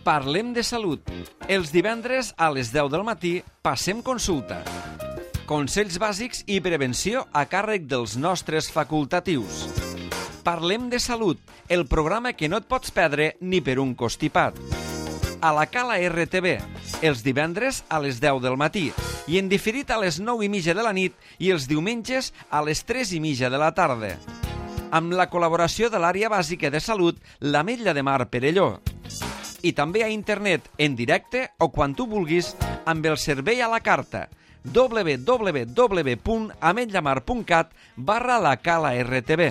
Parlem de salut. Els divendres a les 10 del matí passem consulta. Consells bàsics i prevenció a càrrec dels nostres facultatius. Parlem de salut, el programa que no et pots perdre ni per un costipat. A la Cala RTV, els divendres a les 10 del matí i en diferit a les 9:30 de la nit i els diumenges a les 3:30 de la tarda. Amb la col·laboració de l'àrea bàsica de salut, l'Ametlla de Mar Perelló. I també a internet, en directe o quan tu vulguis, amb el servei a la carta www.ametllamar.cat/la Cala RTV.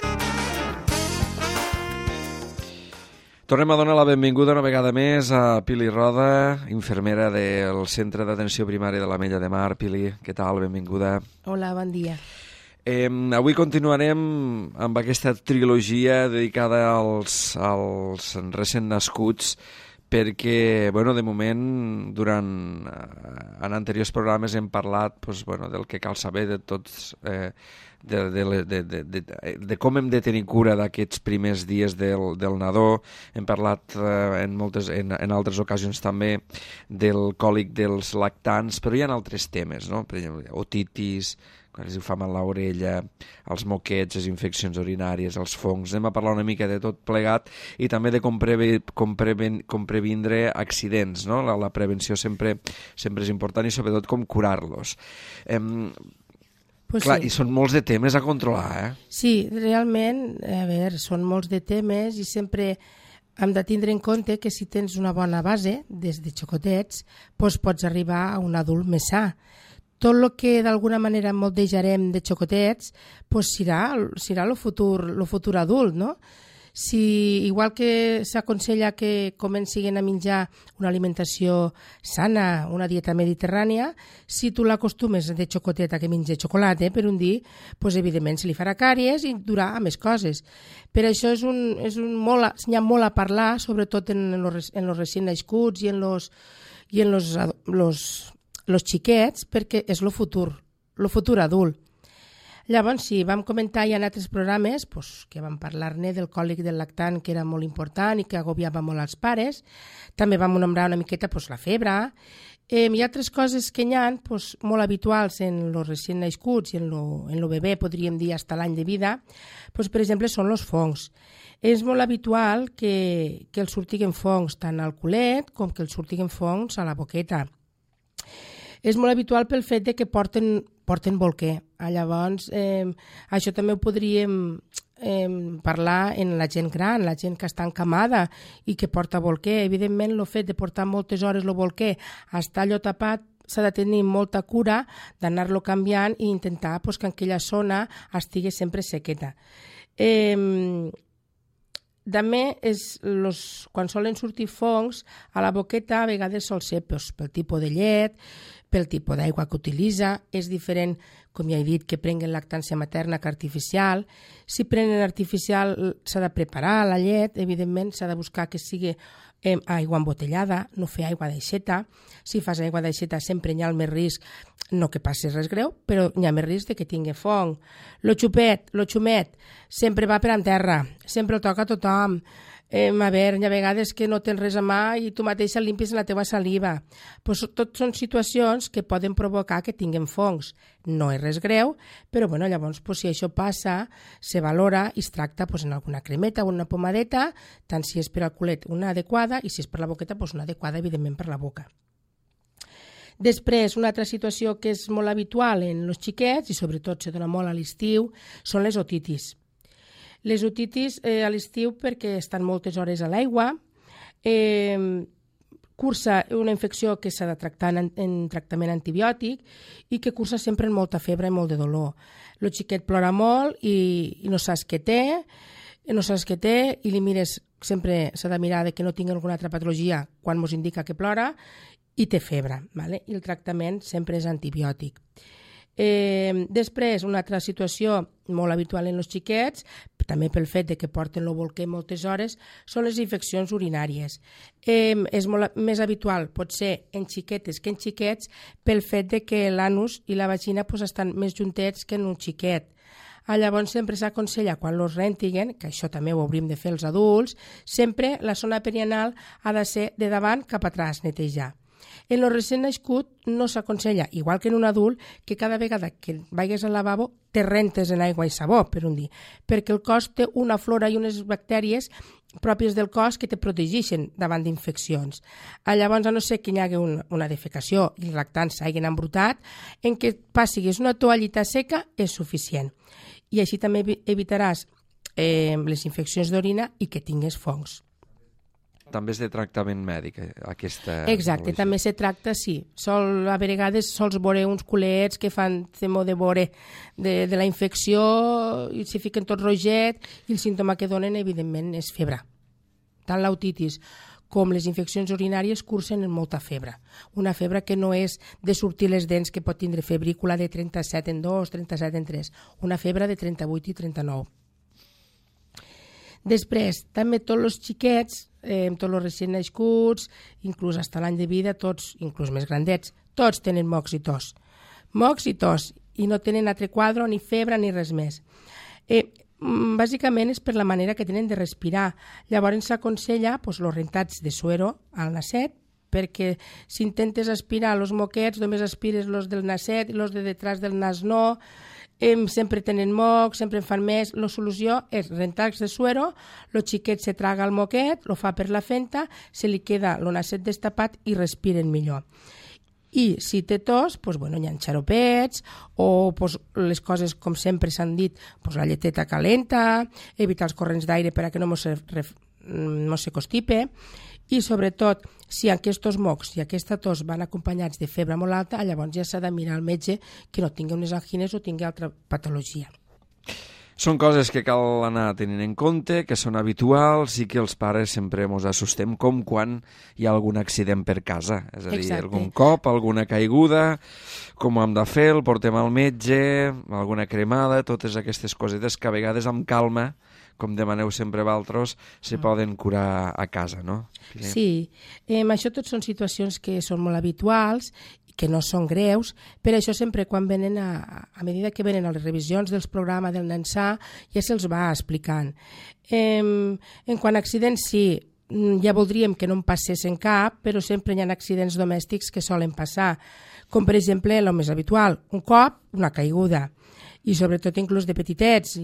Tornem a donar la benvinguda una vegada més a Pili Roda, infermera del Centre d'Atenció Primària de l'Ametlla de Mar. Pili, què tal? Benvinguda. Hola, bon dia. Avui continuarem amb aquesta trilogia dedicada als recent nascuts perquè, de moment, en anteriors programes hem parlat del que cal saber de tots, de com hem de tenir cura d'aquests primers dies del nadó. Hem parlat en altres ocasions també del còlic dels lactants, però hi ha altres temes, no? Per exemple, otitis, quan es fa mal l'orella, els moquets, les infeccions urinàries, els fongs. Anem a parlar una mica de tot plegat i també de com previndre accidents, no? La prevenció sempre és important i sobretot com curar-los. Clar, sí. I són molts de temes a controlar, Sí, realment, són molts de temes i sempre hem de tindre en compte que si tens una bona base, des de xocotets, pots arribar a un adult més sa. Tot el que d'alguna manera moldejarem de xocotets serà el futur adult, no? Si, igual que s'aconsella que comencin a menjar una alimentació sana, una dieta mediterrània, si tu l'acostumes de xocotet a que mengi xocolata per un dia, evidentment se li farà càries i durà més coses. Per això n'hi ha molt a parlar, sobretot en els recent nascuts i en los xiquets, perquè és el futur adult. Llavors, sí, vam comentar ja en altres programes que vam parlar-ne del còlic del lactant, que era molt important i que agobiava molt als pares. També vam nombrar una miqueta la febre. Hi ha altres coses que hi ha molt habituals en els recent nascuts i en el bebè, podríem dir, fins a l'any de vida. Per exemple, són els fongs. És molt habitual que els surtiguen fongs tant al culet com que els surtiguen fongs a la boqueta. És molt habitual pel fet de que porten bolquer. Llavors, això també ho podríem parlar en la gent gran, la gent que està encamada i que porta bolquer. Evidentment, el fet de portar moltes hores el bolquer a estar allò tapat, s'ha de tenir molta cura d'anar-lo canviant i intentar que aquella zona estigui sempre sequeta. També, quan solen sortir fongs, a la boqueta a vegades sol ser pel tipus de llet, pel tipus d'aigua que utilitza. És diferent, com ja he dit, que prenguen lactància materna que artificial. Si prenen artificial s'ha de preparar la llet, evidentment s'ha de buscar que sigui aigua embotellada, no fer aigua d'aixeta. Si fas aigua d'aixeta sempre hi ha el més risc, no que passi res greu, però hi ha més risc de que tingui fong. Lo xumet, sempre va per en terra, sempre el toca a tothom. Hi ha vegades que no tens res a mà i tu mateixa limpis la teva saliva. Tot són situacions que poden provocar que tinguin fongs. No és res greu, però llavors si això passa, se valora i es tracta en alguna cremeta o una pomadeta, tant si és per al culet una adequada i si és per la boqueta una adequada, evidentment, per la boca. Després, una altra situació que és molt habitual en els xiquets i sobretot se dona molt a l'estiu són les otitis. Les otitis a l'estiu perquè estan moltes hores a l'aigua, cursa una infecció que s'ha de tractar en tractament antibiòtic i que cursa sempre amb molta febre i molt de dolor. El xiquet plora molt i no saps què té, i li mires, sempre s'ha de mirar que no tingui alguna altra patologia quan ens indica que plora i té febre, i el tractament sempre és antibiòtic. Després, una altra situació molt habitual en els xiquets, també pel fet de que porten el bolquer moltes hores, són les infeccions urinàries. És molt més habitual, pot ser en xiquetes que en xiquets, pel fet de que l'anus i la vagina estan més juntets que en un xiquet. Llavors sempre s'aconsella quan los rentiguen, que això també ho hauríem de fer els adults, sempre la zona perianal ha de ser de davant cap atrás, netejar. En el recent nascut no s'aconsella, igual que en un adult, que cada vegada que vagis al lavabo te rentes en aigua i sabó, per un dia, perquè el cos té una flora i unes bactèries pròpies del cos que te protegeixen davant d'infeccions. Llavors, a no ser que hi hagi una defecació i els lactants s'hagin embrutat, en què passis una toallita seca és suficient. I així també evitaràs les infeccions d'orina i que tingues fongs. També és de tractament mèdic, aquesta... Exacte, també se tracta, sí. A vegades sols veure uns culets que fan temor de veure de la infecció i s'hi fiquen tot roget i el símptoma que donen, evidentment, és febre. Tant l'otitis com les infeccions urinàries cursen en molta febre. Una febre que no és de sortir les dents, que pot tindre febrícula de 37 en 2, 37 en 3. Una febre de 38 i 39. Després, també tots els xiquets, tots els recient nascuts, inclús fins a l'any de vida, tots, inclús més grandets, tots tenen mocs i tos. Mocs i tos, i no tenen altre quadre, ni febre, ni res més. Bàsicament és per la manera que tenen de respirar. Llavors s'aconsella els rentats de suero al nasset, perquè si intentes aspirar els moquets, només aspires els del nasset i els de detrás del nas no. Sempre tenen mocs, sempre en fan més. La solució és rentar-se de suero, el xiquet se traga el moquet, lo fa per la fenta, se li queda el nasset destapat i respiren millor. I si té tos, hi ha xaropets o les coses, com sempre s'han dit, la lleteta calenta, evitar els corrents d'aire perquè no se constipe. I sobretot, si aquests mocs i aquesta tos van acompanyats de febre molt alta, llavors ja s'ha de mirar al metge que no tingui unes angines o tingui altra patologia. Són coses que cal anar tenint en compte, que són habituals i que els pares sempre ens assustem com quan hi ha algun accident per casa. És a dir, algun cop, alguna caiguda, com ho hem de fer, el portem al metge, alguna cremada, totes aquestes cosetes que a vegades amb calma, com demaneu sempre vosaltres, se poden curar a casa, no? Sí, això tot són situacions que són molt habituals, que no són greus, per això sempre quan venen, a mesura que venen a les revisions dels programes del Nansà, ja se'ls va explicant. En quant a accidents, sí, ja voldríem que no en passessin cap, però sempre hi ha accidents domèstics que solen passar, com per exemple el més habitual, un cop, una caiguda, i sobretot inclús de petitets.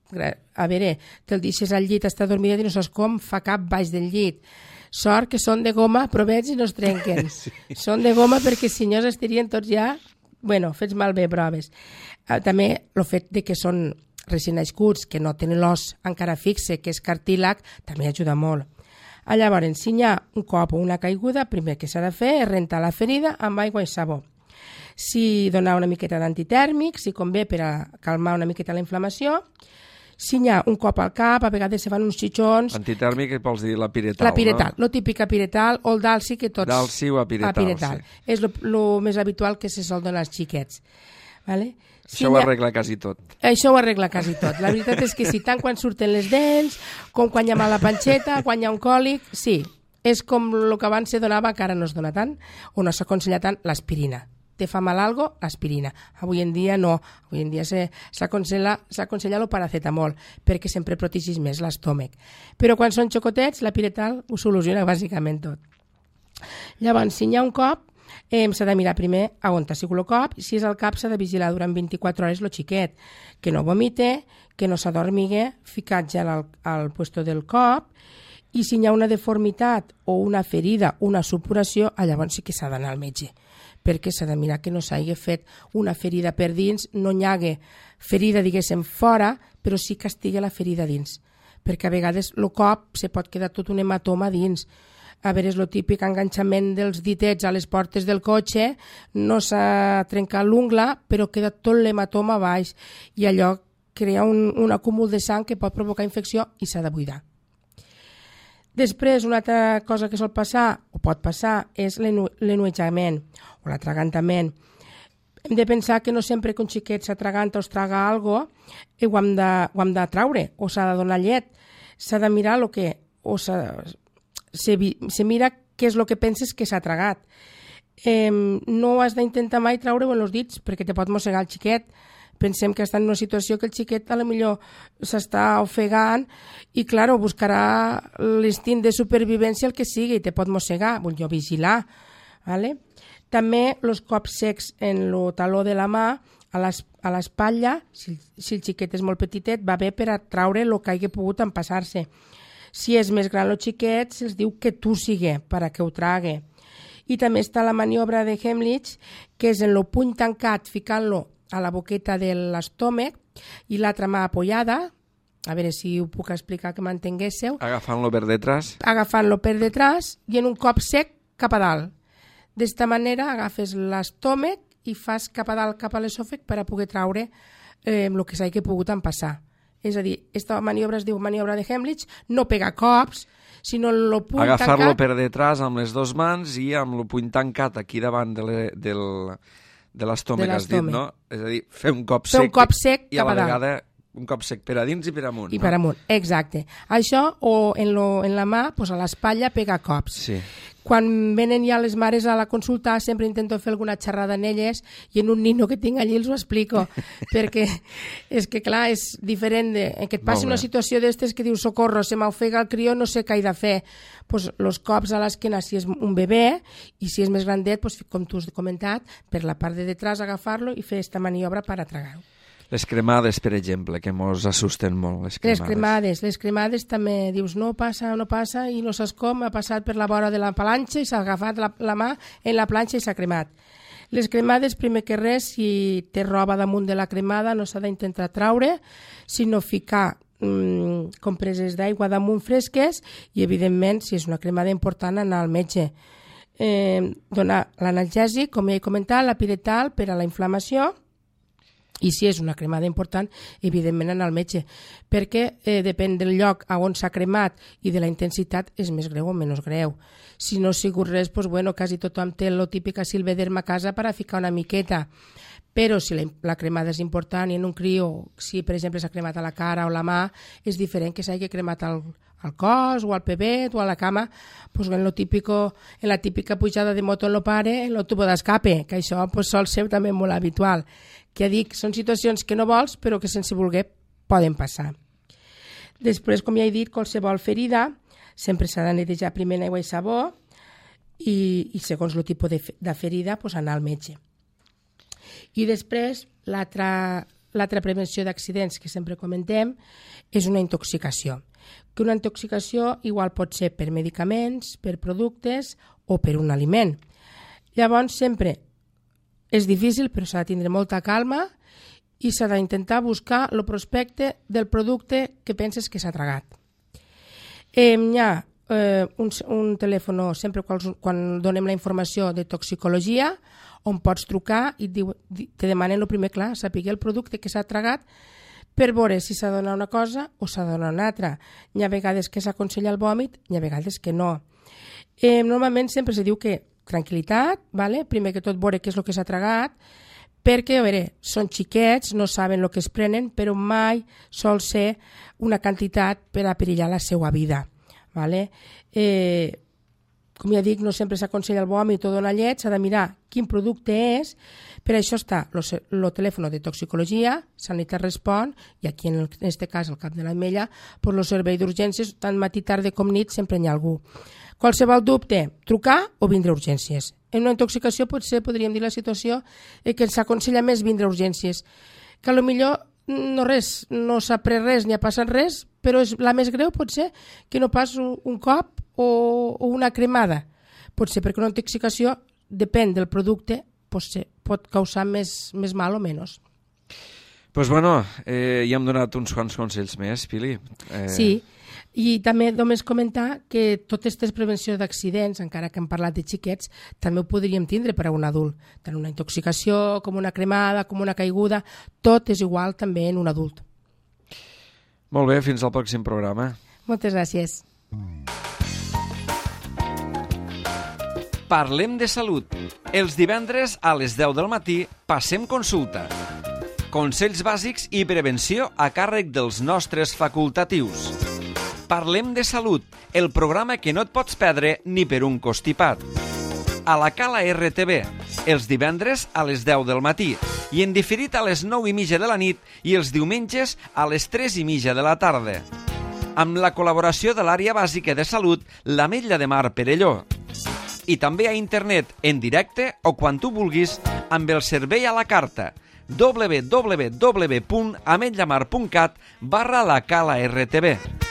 A veure, te'l deixes al llit, està dormida i no saps com fa cap baix del llit. Sort que són de goma, però veig i no es trenquen. Sí. Són de goma perquè si no estirien tots ja, fets malbé proves. També el fet de que són recient nascuts, que no tenen l'os encara fixe, que és cartílag, també ajuda molt. Llavors, si hi ha un cop o una caiguda, primer que s'ha de fer és rentar la ferida amb aigua i sabó. Si donar una miqueta d'antitèrmic, si convé per a calmar una miqueta la inflamació. Si hi ha un cop al cap, a vegades se fan uns xitxons... Antitèrmic, vols dir la piretal, no? La piretal, lo típic apiretal o el dalsi, que tots... Dalsi o apiretal, sí. És el més habitual que se sol donar als xiquets. Vale? Això ho arregla quasi tot. Això ho arregla quasi tot. La veritat és que sí, tant quan surten les dents, com quan hi ha mal a la panxeta, quan hi ha un còlic, sí. És com el que abans se donava, que ara no es dona tant, o no s'aconsella tant, l'aspirina. Te fa mal algo, aspirina. Avui en dia no. Avui en dia s'aconsella el paracetamol perquè sempre protegeix més l'estómac. Però quan són xocotets, la piretal ho soluciona bàsicament tot. Llavors, si hi ha un cop, s'ha de mirar primer a on ha sigut el cop. Si és al cap, s'ha de vigilar durant 24 hores el xiquet, que no vomite, que no s'adormigui, ficat gel al puesto del cop. I si hi ha una deformitat o una ferida, una supuració, llavors sí que s'ha d'anar al metge, perquè s'ha de mirar que no s'hagi fet una ferida per dins, no hi hagi ferida, diguéssim, fora, però sí que estigui la ferida dins, perquè a vegades el cop se pot quedar tot un hematoma dins. A veure, és el típic enganxament dels ditets a les portes del cotxe, no s'ha trencat l'ungla, però queda tot l'hematoma baix, i allò crea un acúmul de sang que pot provocar infecció i s'ha de buidar. Després, una altra cosa que sol passar, o pot passar, és l'enuejament o l'atragantament. Hem de pensar que no sempre que un xiquet s'atraganta o es traga alguna cosa, ho hem de traure, o s'ha de donar llet. S'ha de mirar el que... Se mira què és el que penses que s'ha tragat. No has d'intentar mai traure-ho en els dits, perquè te pot mossegar el xiquet, pensem que està en una situació que el xiquet a lo millor s'està ofegant i, clar, buscarà l'instint de supervivència el que sigui i te pot mossegar, vull jo vigilar. ¿Vale? També els cops secs en el taló de la mà, a l'espatlla, si el xiquet és molt petitet, va bé per a traure el que hagi pogut empassar-se. Si és més gran el xiquet, se'ls diu que tu sigui per a que ho trague. I també està la maniobra de Heimlich, que és en el puny tancat, ficant-lo a la boqueta de l'estómac i l'altra mà apoyada, a veure si ho puc explicar que m'entenguéssiu. Agafant-lo per detrás. Agafant-lo per detrás i en un cop sec cap a dalt. D'esta manera agafes l'estómac i fas cap a dalt, cap a l'esòfag per a poder traure el que s'hagi pogut empassar. És a dir, aquesta maniobra es diu maniobra de Heimlich, no pegar cops, sinó el puny tancat... Agafar-lo per detrás amb les dues mans i amb el puny tancat aquí davant de l'estómac, has dit, no? És a dir, fer un cop sec, i a la vegada un cop sec per a dins i per amunt. I per amunt, exacte. Això, o en la mà, a l'espatlla, pegar cops. Sí. Quan venen ja les mares a la consulta sempre intento fer alguna xerrada en elles i en un nino que tinc allí els ho explico perquè és que clar, és diferent que et passi una situació d'estes que dius socorro, se m'ofega el crió, no sé què he de fer. Pues, els cops a l'esquena si és un bebè i si és més grandet, pues, com tu has comentat, per la part de detrás agafar-lo i fer aquesta maniobra per a tragar-ho. Les cremades, per exemple, que mos assusten molt. Les cremades també dius no passa, i no saps com, ha passat per la vora de la planxa i s'ha agafat la mà en la planxa i s'ha cremat. Les cremades, primer que res, si té roba damunt de la cremada no s'ha d'intentar traure, sinó ficar compreses d'aigua damunt fresques i, evidentment, si és una cremada important, anar al metge. Donar l'analgèsic, com ja he comentat, la piretal per a la inflamació, i si és una cremada important, evidentment anar al metge, perquè depèn del lloc on s'ha cremat i de la intensitat és més greu o menys greu. Si no ha sigut res, doncs, quasi tothom té la típica silvederma a casa per a ficar una miqueta, però si la cremada és important i en un crió, si per exemple s'ha cremat a la cara o la mà, és diferent que s'hagi cremat al cos o al pebet o a la cama, pues en la típica pujada de moto en el pare, en el tubo d'escape, que això pues, sol ser també molt habitual. Que dic, són situacions que no vols però que sense voler poden passar. Després, com ja he dit, qualsevol ferida sempre s'ha de netejar primer en aigua i sabó i segons el tipus de ferida pues, anar al metge. I després, l'altra prevenció d'accidents que sempre comentem és una intoxicació. Que una intoxicació igual pot ser per medicaments, per productes o per un aliment. Llavors, sempre és difícil, però s'ha de tindre molta calma i s'ha d'intentar buscar el prospecte del producte que penses que s'ha tragat. Hi ha un telèfon, sempre quan donem la informació de toxicologia, on pots trucar i te demanen el primer, clar, saber el producte que s'ha tragat per veure si s'ha de donar una cosa o s'ha de donar una altra. Hi ha vegades que s'aconsella el vòmit, hi ha vegades que no. Normalment sempre se diu que tranquil·litat, primer que tot veure què és el que s'ha tragat, perquè, a veure, són xiquets, no saben el que es prenen, però mai sol ser una quantitat per a perillar la seva vida. Com ja dic, no sempre s'aconsella el vòmit o donar llet, s'ha de mirar quin producte és, per això està el telèfon de toxicologia, Sanitat Respon, i aquí en aquest cas, al Cap de l'Ametlla, per el servei d'urgències, tant matí, tarda com nit, sempre hi ha algú. Qualsevol dubte, trucar o vindre a urgències. En una intoxicació potser podríem dir la situació que ens aconsella més vindre a urgències, que potser no s'ha pres res ni ha passat res, però la més greu pot ser que no pas un cop o una cremada. Pot ser perquè una intoxicació, depèn del producte, pot causar més mal o menys. Doncs bueno, ja hem donat uns quants consells més, Pili. Sí, i també només comentar que totes aquestes prevencions d'accidents, encara que hem parlat de xiquets, també ho podríem tindre per a un adult. Tant una intoxicació, com una cremada, com una caiguda, tot és igual també en un adult. Molt bé, fins al pròxim programa. Moltes gràcies. Parlem de salut. Els divendres a les 10 del matí passem consulta. Consells bàsics i prevenció a càrrec dels nostres facultatius. Parlem de salut, el programa que no et pots perdre ni per un costipat. A la Cala RTV. els divendres a les 10 del matí i en diferit a les 9:30 de la nit i els diumenges a les 3:30 de la tarda. Amb la col·laboració de l'Àrea Bàsica de Salut, l'Ametlla de Mar Perelló. I també a internet, en directe o quan tu vulguis, amb el servei a la carta www.ametllamar.cat/la cala RTV.